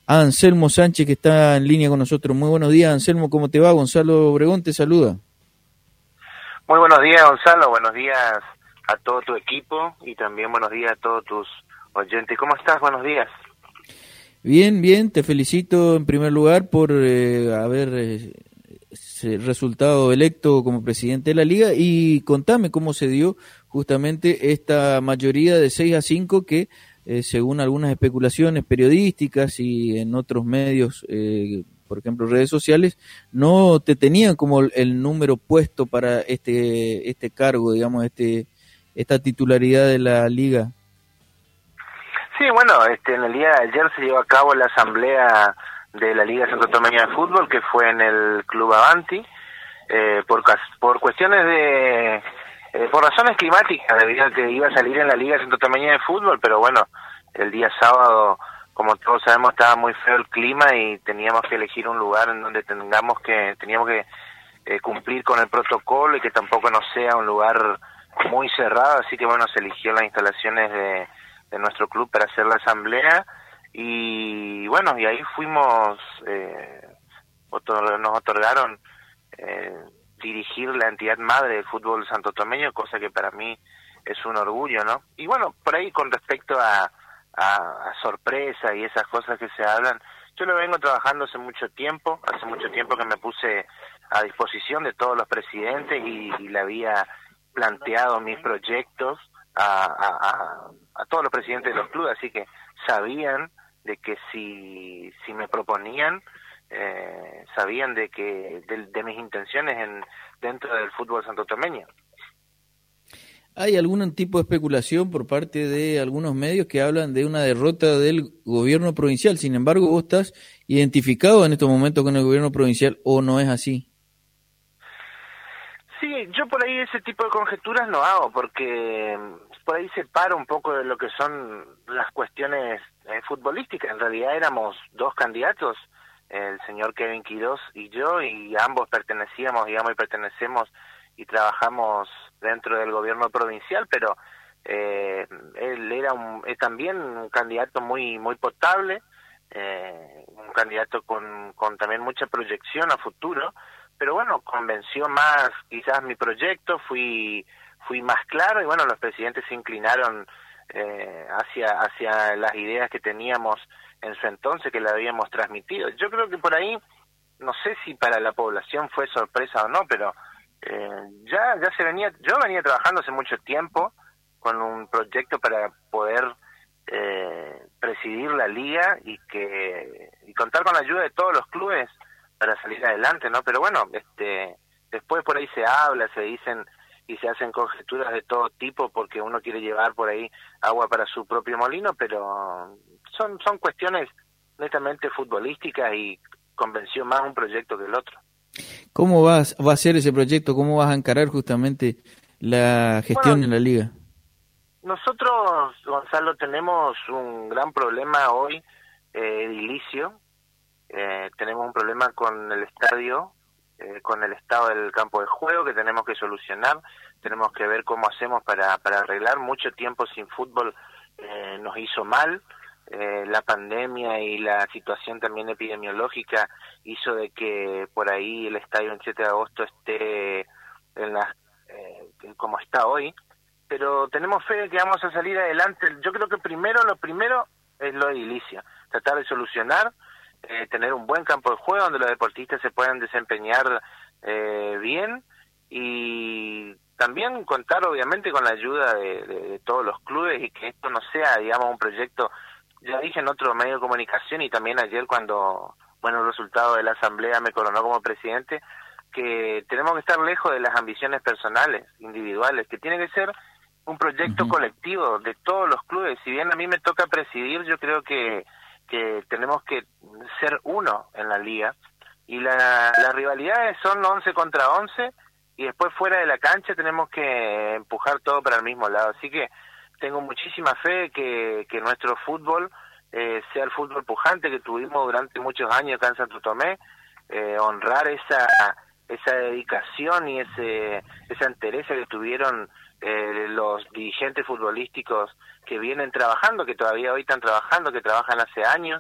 a Anselmo Sánchez, que está en línea con nosotros. Muy buenos días, Anselmo, ¿cómo te va? Gonzalo Obregón te saluda. Muy buenos días, Gonzalo, buenos días a todo tu equipo y también buenos días a todos tus oyentes. ¿Cómo estás? Buenos días. Bien, bien, te felicito en primer lugar por haber resultado electo como presidente de la Liga, y contame cómo se dio justamente esta mayoría de 6-5 que, según algunas especulaciones periodísticas y en otros medios, por ejemplo redes sociales, no te tenían como el número puesto para este cargo, digamos, esta titularidad de la Liga. Sí, bueno, en el día de ayer se llevó a cabo la asamblea de la Liga Santotomeña de Fútbol, que fue en el Club Avanti, por cuestiones por razones climáticas, debido a que iba a salir en la Liga Santotomeña de Fútbol, pero bueno, el día sábado, como todos sabemos, estaba muy feo el clima y teníamos que elegir un lugar en donde teníamos que cumplir con el protocolo y que tampoco no sea un lugar muy cerrado, así que bueno, se eligió las instalaciones de nuestro club para hacer la asamblea y bueno, y ahí fuimos, nos otorgaron dirigir la entidad madre del fútbol santotomeño, cosa que para mí es un orgullo, ¿no? Y bueno, por ahí con respecto a sorpresa y esas cosas que se hablan, yo lo vengo trabajando hace mucho tiempo que me puse a disposición de todos los presidentes y le había planteado mis proyectos a todos los presidentes de los clubes, así que sabían de que si me proponían, sabían de mis intenciones dentro del fútbol santotomeño. ¿Hay algún tipo de especulación por parte de algunos medios que hablan de una derrota del gobierno provincial? Sin embargo, ¿vos estás identificado en estos momentos con el gobierno provincial o no es así? Sí, yo por ahí ese tipo de conjeturas no hago, porque por ahí separo un poco de lo que son las cuestiones futbolísticas. En realidad éramos dos candidatos, el señor Kevin Quirós y yo, y ambos pertenecíamos, digamos, y pertenecemos y trabajamos dentro del gobierno provincial, pero él era también un candidato muy potable, un candidato con también mucha proyección a futuro, pero bueno, convenció más quizás mi proyecto, fui más claro y bueno, los presidentes se inclinaron hacia las ideas que teníamos en su entonces, que le habíamos transmitido. Yo creo que por ahí, no sé si para la población fue sorpresa o no, pero ya yo venía trabajando hace mucho tiempo con un proyecto para poder presidir la liga y contar con la ayuda de todos los clubes para salir adelante, ¿no? Pero bueno, después por ahí se habla, se dicen y se hacen conjeturas de todo tipo porque uno quiere llevar por ahí agua para su propio molino, pero son cuestiones netamente futbolísticas y convenció más un proyecto que el otro. ¿Cómo va a ser ese proyecto? ¿Cómo vas a encarar justamente la gestión en la liga? Nosotros, Gonzalo, tenemos un gran problema hoy edilicio. Tenemos un problema con el estadio, con el estado del campo de juego que tenemos que solucionar. Tenemos que ver cómo hacemos para arreglar. Mucho tiempo sin fútbol nos hizo mal. La pandemia y la situación también epidemiológica hizo de que por ahí el estadio en 7 de agosto esté como está hoy, pero tenemos fe de que vamos a salir adelante. Yo creo que lo primero es lo edilicio, tratar de solucionar, tener un buen campo de juego donde los deportistas se puedan desempeñar bien y también contar obviamente con la ayuda de todos los clubes y que esto no sea, digamos, un proyecto. Ya dije en otro medio de comunicación y también ayer cuando, bueno, el resultado de la asamblea me coronó como presidente, que tenemos que estar lejos de las ambiciones personales, individuales, que tiene que ser un proyecto colectivo de todos los clubes. Si bien a mí me toca presidir, yo creo que tenemos que ser uno en la liga y las rivalidades son 11 contra 11 y después fuera de la cancha tenemos que empujar todo para el mismo lado. Así que tengo muchísima fe que nuestro fútbol sea el fútbol pujante que tuvimos durante muchos años acá en Santo Tomé, honrar esa dedicación y esa entereza que tuvieron los dirigentes futbolísticos que vienen trabajando, que todavía hoy están trabajando, que trabajan hace años,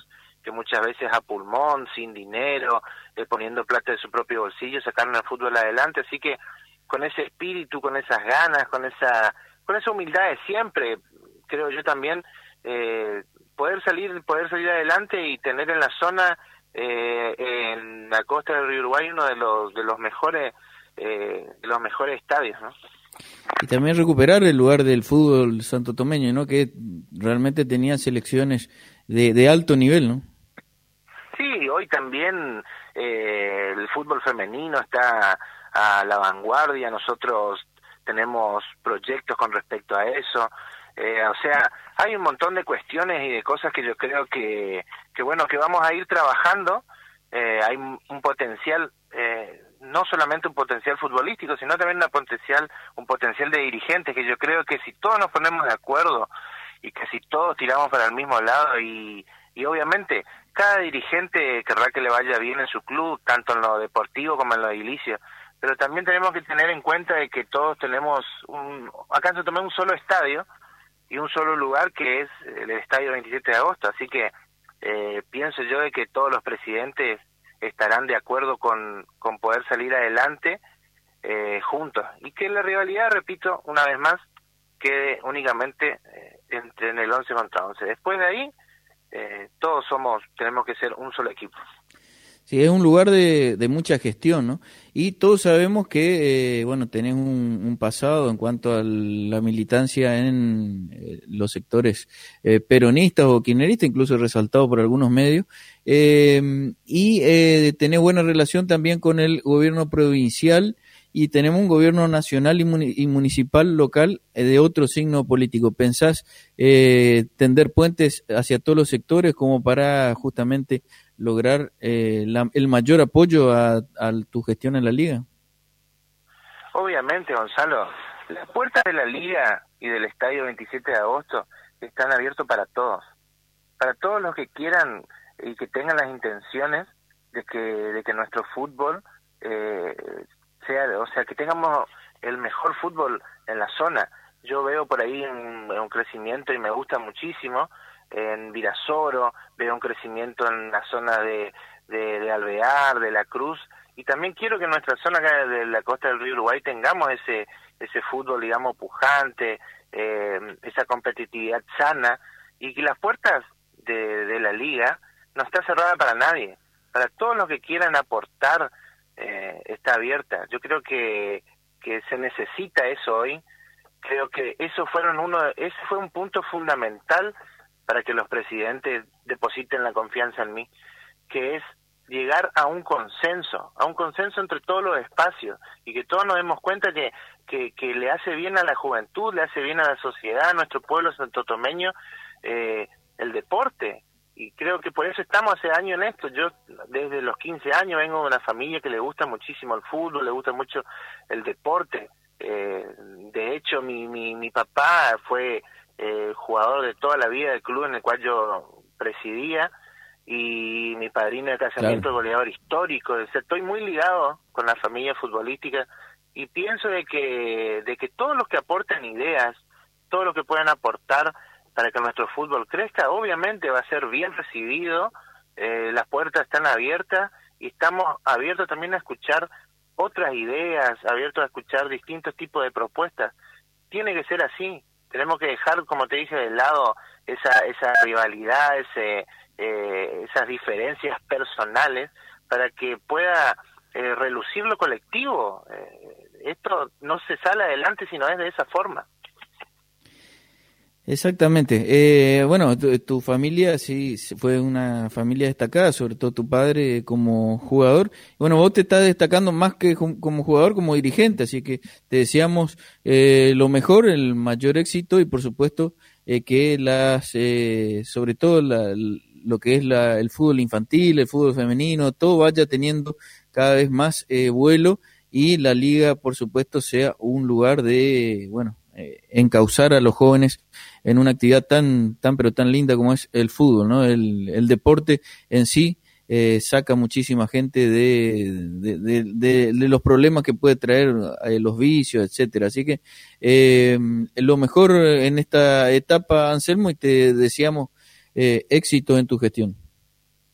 que muchas veces a pulmón, sin dinero, poniendo plata de su propio bolsillo, sacaron el fútbol adelante. Así que con ese espíritu, con esas ganas, con esa humildad de siempre, creo yo también, poder salir adelante y tener en la zona, en la costa del río Uruguay, uno de los mejores estadios, ¿no? Y también recuperar el lugar del fútbol santotomeño, ¿no? Que realmente tenía selecciones de alto nivel, ¿no? Sí, hoy también el fútbol femenino está a la vanguardia. Nosotros tenemos proyectos con respecto a eso. O sea, hay un montón de cuestiones y de cosas que yo creo que bueno, que vamos a ir trabajando. Hay un potencial, no solamente un potencial futbolístico, sino también un potencial de dirigentes, que yo creo que si todos nos ponemos de acuerdo y que si todos tiramos para el mismo lado y obviamente cada dirigente querrá que le vaya bien en su club, tanto en lo deportivo como en lo edilicio, pero también tenemos que tener en cuenta de que todos tenemos acá se tomó un solo estadio y un solo lugar, que es el estadio 27 de agosto, así que pienso yo de que todos los presidentes estarán de acuerdo con poder salir adelante juntos, y que la rivalidad, repito una vez más, quede únicamente en el 11 contra 11. Después de ahí todos tenemos que ser un solo equipo. Sí, es un lugar de mucha gestión, ¿no? Y todos sabemos que, bueno, tenés un pasado en cuanto a la militancia en los sectores peronistas o kirchneristas, incluso resaltado por algunos medios, y tenés buena relación también con el gobierno provincial, y tenemos un gobierno nacional y municipal local de otro signo político. ¿Pensás tender puentes hacia todos los sectores como para justamente lograr el mayor apoyo a tu gestión en la liga? Obviamente, Gonzalo, las puertas de la liga y del estadio 27 de agosto están abiertos para todos los que quieran y que tengan las intenciones de que nuestro fútbol que tengamos el mejor fútbol en la zona. Yo veo por ahí un crecimiento y me gusta muchísimo en Virasoro, veo un crecimiento en la zona de Alvear, de La Cruz, y también quiero que en nuestra zona acá de la costa del río Uruguay tengamos ese fútbol, digamos, pujante, esa competitividad sana, y que las puertas de la liga no está cerrada para nadie. Para todos los que quieran aportar, está abierta. Yo creo que se necesita eso hoy. Creo que ese fue un punto fundamental para que los presidentes depositen la confianza en mí, que es llegar a un consenso entre todos los espacios, y que todos nos demos cuenta que le hace bien a la juventud, le hace bien a la sociedad, a nuestro pueblo santotomeño, el deporte. Y creo que por eso estamos hace años en esto. Yo desde los 15 años vengo de una familia que le gusta muchísimo el fútbol, le gusta mucho el deporte. De hecho, mi papá fue jugador de toda la vida del club en el cual yo presidía, y mi padrino de casamiento, claro, goleador histórico. O sea, estoy muy ligado con la familia futbolística, y pienso de que todos los que aporten ideas, todos los que puedan aportar para que nuestro fútbol crezca, obviamente va a ser bien recibido. Las puertas están abiertas y estamos abiertos también a escuchar otras ideas, abiertos a escuchar distintos tipos de propuestas. Tiene que ser así. Tenemos que dejar, como te dije, de lado esa rivalidad, esas diferencias personales, para que pueda relucir lo colectivo. Esto no se sale adelante si no es de esa forma. Exactamente. Bueno, tu familia sí fue una familia destacada, sobre todo tu padre como jugador. Bueno, vos te estás destacando más que como jugador, como dirigente, así que te deseamos lo mejor, el mayor éxito, y por supuesto que sobre todo lo que es el fútbol infantil, el fútbol femenino, todo vaya teniendo cada vez más vuelo, y la liga, por supuesto, sea un lugar de, bueno, encauzar a los jóvenes en una actividad tan pero tan linda como es el fútbol, ¿no? El deporte en sí saca muchísima gente de los problemas que puede traer los vicios, etcétera. Así que lo mejor en esta etapa, Anselmo, y te deseamos éxito en tu gestión.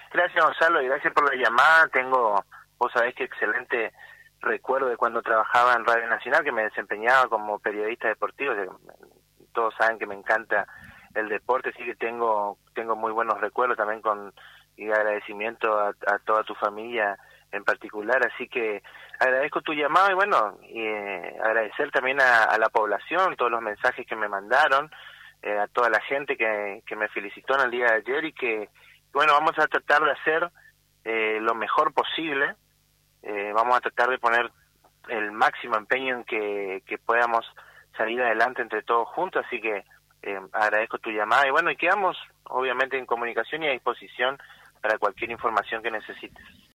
Gracias, Gonzalo, y gracias por la llamada. Vos sabés que excelente recuerdo de cuando trabajaba en Radio Nacional, que me desempeñaba como periodista deportivo. Todos saben que me encanta el deporte, así que tengo muy buenos recuerdos también y agradecimiento a toda tu familia en particular, así que agradezco tu llamado y agradecer también a la población, todos los mensajes que me mandaron, a toda la gente que me felicitó en el día de ayer y que, vamos a tratar de hacer lo mejor posible, vamos a tratar de poner el máximo empeño en que podamos salir adelante entre todos juntos, así que agradezco tu llamada y quedamos obviamente en comunicación y a disposición para cualquier información que necesites.